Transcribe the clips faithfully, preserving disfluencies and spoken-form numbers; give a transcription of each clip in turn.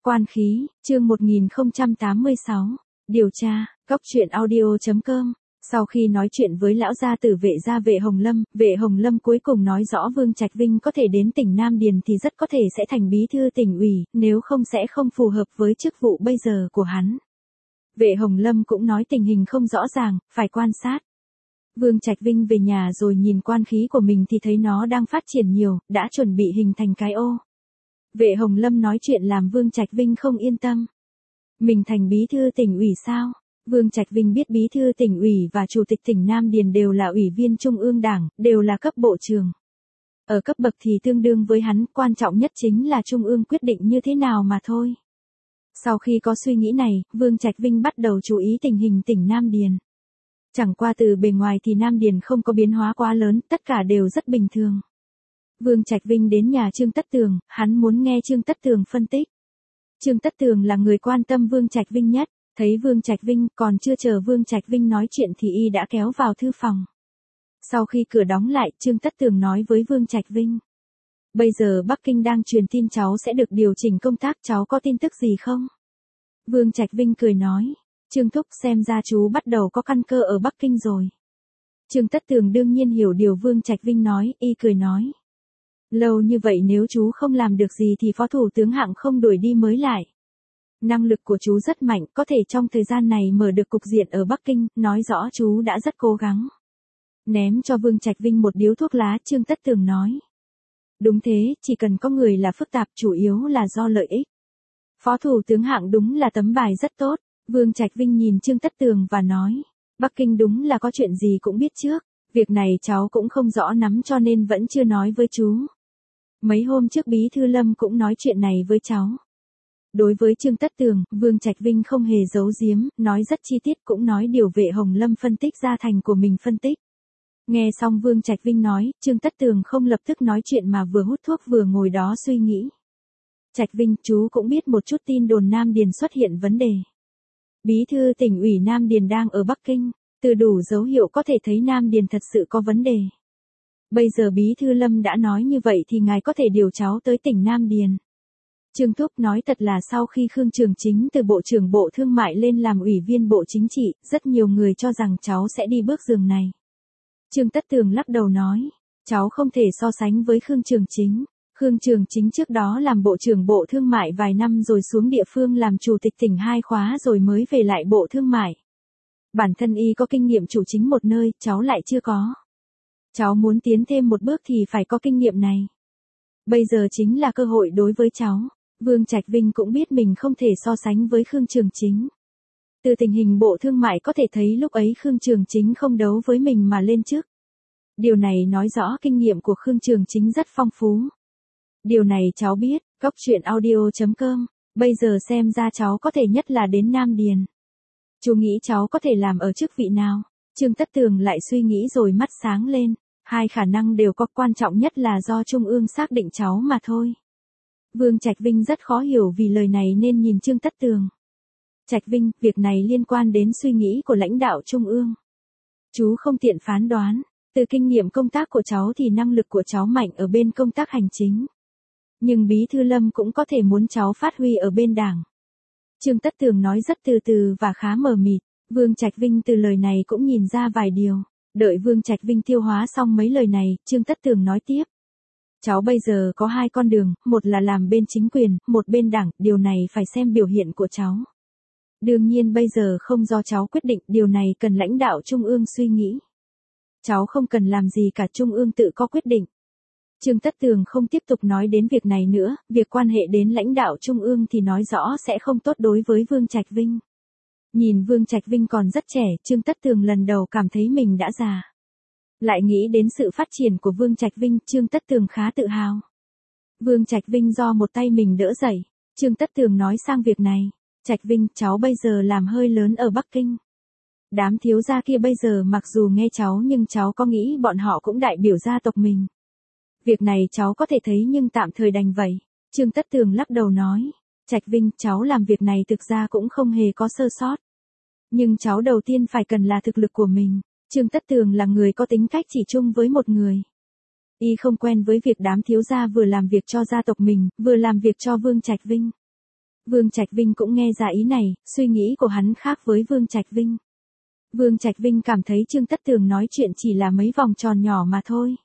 Quan khí, chương một nghìn không trăm tám mươi sáu. Điều tra, Cóc truyện audio chấm com. Sau khi nói chuyện với lão gia tử Vệ gia Vệ Hồng Lâm, Vệ Hồng Lâm cuối cùng nói rõ Vương Trạch Vinh có thể đến tỉnh Nam Điền thì rất có thể sẽ thành bí thư tỉnh ủy, nếu không sẽ không phù hợp với chức vụ bây giờ của hắn. Vệ Hồng Lâm cũng nói tình hình không rõ ràng, phải quan sát. Vương Trạch Vinh về nhà rồi nhìn quan khí của mình thì thấy nó đang phát triển nhiều, đã chuẩn bị hình thành cái ô. Vệ Hồng Lâm nói chuyện làm Vương Trạch Vinh không yên tâm. Mình thành bí thư tỉnh ủy sao? Vương Trạch Vinh biết bí thư tỉnh ủy và chủ tịch tỉnh Nam Điền đều là ủy viên trung ương đảng, đều là cấp bộ trưởng. Ở cấp bậc thì tương đương với hắn, quan trọng nhất chính là trung ương quyết định như thế nào mà thôi. Sau khi có suy nghĩ này, Vương Trạch Vinh bắt đầu chú ý tình hình tỉnh Nam Điền. Chẳng qua từ bề ngoài thì Nam Điền không có biến hóa quá lớn, tất cả đều rất bình thường. Vương Trạch Vinh đến nhà Trương Tất Tường, hắn muốn nghe Trương Tất Tường phân tích. Trương Tất Tường là người quan tâm Vương Trạch Vinh nhất, thấy Vương Trạch Vinh còn chưa chờ Vương Trạch Vinh nói chuyện thì y đã kéo vào thư phòng. Sau khi cửa đóng lại, Trương Tất Tường nói với Vương Trạch Vinh. Bây giờ Bắc Kinh đang truyền tin cháu sẽ được điều chỉnh công tác, cháu có tin tức gì không? Vương Trạch Vinh cười nói, Trương Thúc xem ra chú bắt đầu có căn cơ ở Bắc Kinh rồi. Trương Tất Tường đương nhiên hiểu điều Vương Trạch Vinh nói, y cười nói. Lâu như vậy nếu chú không làm được gì thì Phó Thủ tướng Hạng không đuổi đi mới lại. Năng lực của chú rất mạnh, có thể trong thời gian này mở được cục diện ở Bắc Kinh, nói rõ chú đã rất cố gắng. Ném cho Vương Trạch Vinh một điếu thuốc lá, Trương Tất Tường nói. Đúng thế, chỉ cần có người là phức tạp, chủ yếu là do lợi ích. Phó Thủ tướng Hạng đúng là tấm bài rất tốt. Vương Trạch Vinh nhìn Trương Tất Tường và nói. Bắc Kinh đúng là có chuyện gì cũng biết trước. Việc này cháu cũng không rõ nắm cho nên vẫn chưa nói với chú. Mấy hôm trước Bí Thư Lâm cũng nói chuyện này với cháu. Đối với Trương Tất Tường, Vương Trạch Vinh không hề giấu giếm, nói rất chi tiết, cũng nói điều Vệ Hồng Lâm phân tích ra thành của mình phân tích. Nghe xong Vương Trạch Vinh nói, Trương Tất Tường không lập tức nói chuyện mà vừa hút thuốc vừa ngồi đó suy nghĩ. Trạch Vinh, chú cũng biết một chút tin đồn Nam Điền xuất hiện vấn đề. Bí thư tỉnh ủy Nam Điền đang ở Bắc Kinh, từ đủ dấu hiệu có thể thấy Nam Điền thật sự có vấn đề. Bây giờ Bí Thư Lâm đã nói như vậy thì ngài có thể điều cháu tới tỉnh Nam Điền. Trương Thúc nói thật là sau khi Khương Trường Chính từ Bộ trưởng Bộ Thương mại lên làm ủy viên Bộ Chính trị, rất nhiều người cho rằng cháu sẽ đi bước đường này. Trương Tất Tường lắc đầu nói, cháu không thể so sánh với Khương Trường Chính. Khương Trường Chính trước đó làm Bộ trưởng Bộ Thương mại vài năm rồi xuống địa phương làm chủ tịch tỉnh hai khóa rồi mới về lại Bộ Thương mại. Bản thân y có kinh nghiệm chủ chính một nơi, cháu lại chưa có. Cháu muốn tiến thêm một bước thì phải có kinh nghiệm này. Bây giờ chính là cơ hội đối với cháu. Vương Trạch Vinh cũng biết mình không thể so sánh với Khương Trường Chính. Từ tình hình Bộ Thương mại có thể thấy lúc ấy Khương Trường Chính không đấu với mình mà lên trước. Điều này nói rõ kinh nghiệm của Khương Trường Chính rất phong phú. Điều này cháu biết, Cóc truyện audio chấm com. Bây giờ xem ra cháu có thể nhất là đến Nam Điền. Chú nghĩ cháu có thể làm ở chức vị nào? Trương Tất Tường lại suy nghĩ rồi mắt sáng lên. Hai khả năng đều có, quan trọng nhất là do Trung ương xác định cháu mà thôi. Vương Trạch Vinh rất khó hiểu vì lời này nên nhìn Trương Tất Tường. Trạch Vinh, việc này liên quan đến suy nghĩ của lãnh đạo Trung ương. Chú không tiện phán đoán, từ kinh nghiệm công tác của cháu thì năng lực của cháu mạnh ở bên công tác hành chính. Nhưng Bí Thư Lâm cũng có thể muốn cháu phát huy ở bên đảng. Trương Tất Tường nói rất từ từ và khá mờ mịt, Vương Trạch Vinh từ lời này cũng nhìn ra vài điều. Đợi Vương Trạch Vinh tiêu hóa xong mấy lời này, Trương Tất Tường nói tiếp. Cháu bây giờ có hai con đường, một là làm bên chính quyền, một bên đảng, điều này phải xem biểu hiện của cháu. Đương nhiên bây giờ không do cháu quyết định, điều này cần lãnh đạo Trung ương suy nghĩ. Cháu không cần làm gì cả, Trung ương tự có quyết định. Trương Tất Tường không tiếp tục nói đến việc này nữa, việc quan hệ đến lãnh đạo Trung ương thì nói rõ sẽ không tốt đối với Vương Trạch Vinh. Nhìn Vương Trạch Vinh còn rất trẻ, Trương Tất Tường lần đầu cảm thấy mình đã già. Lại nghĩ đến sự phát triển của Vương Trạch Vinh, Trương Tất Tường khá tự hào. Vương Trạch Vinh do một tay mình đỡ dậy, Trương Tất Tường nói sang việc này. Trạch Vinh, cháu bây giờ làm hơi lớn ở Bắc Kinh. Đám thiếu gia kia bây giờ mặc dù nghe cháu nhưng cháu có nghĩ bọn họ cũng đại biểu gia tộc mình. Việc này cháu có thể thấy nhưng tạm thời đành vậy. Trương Tất Tường lắc đầu nói. Trạch Vinh, cháu làm việc này thực ra cũng không hề có sơ sót. Nhưng cháu đầu tiên phải cần là thực lực của mình. Trương Tất Tường là người có tính cách chỉ chung với một người. Y không quen với việc đám thiếu gia vừa làm việc cho gia tộc mình, vừa làm việc cho Vương Trạch Vinh. Vương Trạch Vinh cũng nghe ra ý này, suy nghĩ của hắn khác với Vương Trạch Vinh. Vương Trạch Vinh cảm thấy Trương Tất Tường nói chuyện chỉ là mấy vòng tròn nhỏ mà thôi.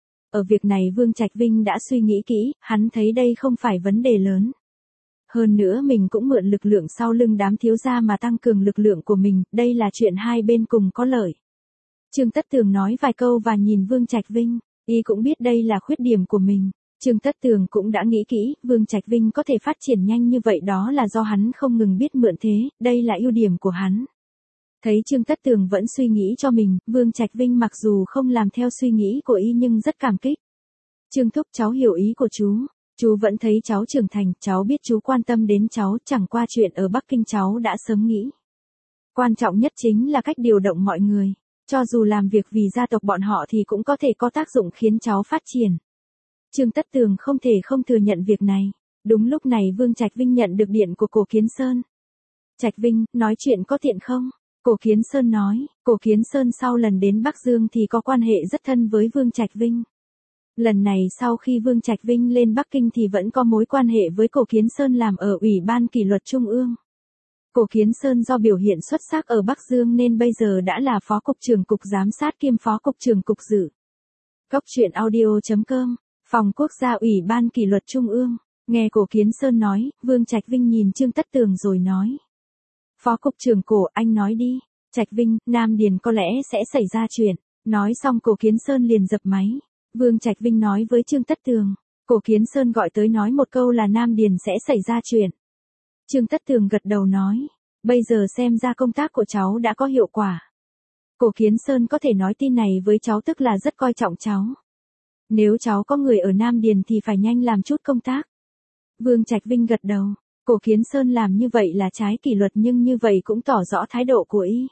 Ở việc này Vương Trạch Vinh đã suy nghĩ kỹ, hắn thấy đây không phải vấn đề lớn. Hơn nữa mình cũng mượn lực lượng sau lưng đám thiếu gia mà tăng cường lực lượng của mình, đây là chuyện hai bên cùng có lợi. Trương Tất Tường nói vài câu và nhìn Vương Trạch Vinh, y cũng biết đây là khuyết điểm của mình. Trương Tất Tường cũng đã nghĩ kỹ, Vương Trạch Vinh có thể phát triển nhanh như vậy đó là do hắn không ngừng biết mượn thế, đây là ưu điểm của hắn. Thấy Trương Tất Tường vẫn suy nghĩ cho mình, Vương Trạch Vinh mặc dù không làm theo suy nghĩ của y nhưng rất cảm kích. Trương thúc, cháu hiểu ý của chú. Chú vẫn thấy cháu trưởng thành, cháu biết chú quan tâm đến cháu, chẳng qua chuyện ở Bắc Kinh cháu đã sớm nghĩ. Quan trọng nhất chính là cách điều động mọi người. Cho dù làm việc vì gia tộc bọn họ thì cũng có thể có tác dụng khiến cháu phát triển. Trương Tất Tường không thể không thừa nhận việc này. Đúng lúc này Vương Trạch Vinh nhận được điện của Cổ Kiến Sơn. Trạch Vinh, nói chuyện có tiện không? Cổ Kiến Sơn nói, Cổ Kiến Sơn sau lần đến Bắc Dương thì có quan hệ rất thân với Vương Trạch Vinh. Lần này sau khi Vương Trạch Vinh lên Bắc Kinh thì vẫn có mối quan hệ với Cổ Kiến Sơn làm ở Ủy ban Kỷ luật Trung ương. Cổ Kiến Sơn do biểu hiện xuất sắc ở Bắc Dương nên bây giờ đã là Phó Cục trưởng Cục Giám sát kiêm Phó Cục trưởng Cục Dự. Góc truyện audio chấm com, Phòng Quốc gia Ủy ban Kỷ luật Trung ương. Nghe Cổ Kiến Sơn nói, Vương Trạch Vinh nhìn Trương Tất Tường rồi nói. Phó Cục trưởng Cổ, anh nói đi. Trạch Vinh, Nam Điền có lẽ sẽ xảy ra chuyện. Nói xong Cổ Kiến Sơn liền dập máy. Vương Trạch Vinh nói với Trương Tất Tường. Cổ Kiến Sơn gọi tới nói một câu là Nam Điền sẽ xảy ra chuyện. Trương Tất Tường gật đầu nói. Bây giờ xem ra công tác của cháu đã có hiệu quả. Cổ Kiến Sơn có thể nói tin này với cháu tức là rất coi trọng cháu. Nếu cháu có người ở Nam Điền thì phải nhanh làm chút công tác. Vương Trạch Vinh gật đầu. Cổ Kiến Sơn làm như vậy là trái kỷ luật nhưng như vậy cũng tỏ rõ thái độ của y.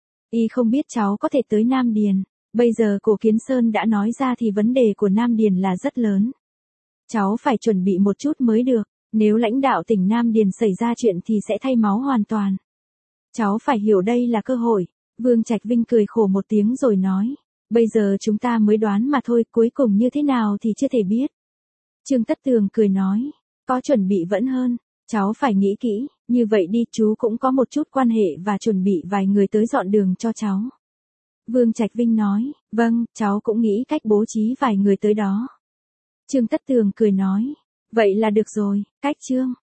Y không biết cháu có thể tới Nam Điền. Bây giờ Cổ Kiến Sơn đã nói ra thì vấn đề của Nam Điền là rất lớn. Cháu phải chuẩn bị một chút mới được. Nếu lãnh đạo tỉnh Nam Điền xảy ra chuyện thì sẽ thay máu hoàn toàn. Cháu phải hiểu đây là cơ hội. Vương Trạch Vinh cười khổ một tiếng rồi nói. Bây giờ chúng ta mới đoán mà thôi, cuối cùng như thế nào thì chưa thể biết. Trương Tất Tường cười nói. Có chuẩn bị vẫn hơn. Cháu phải nghĩ kỹ, như vậy đi, chú cũng có một chút quan hệ và chuẩn bị vài người tới dọn đường cho cháu. Vương Trạch Vinh nói, vâng, cháu cũng nghĩ cách bố trí vài người tới đó. Trương Tất Tường cười nói, vậy là được rồi, cách Trương.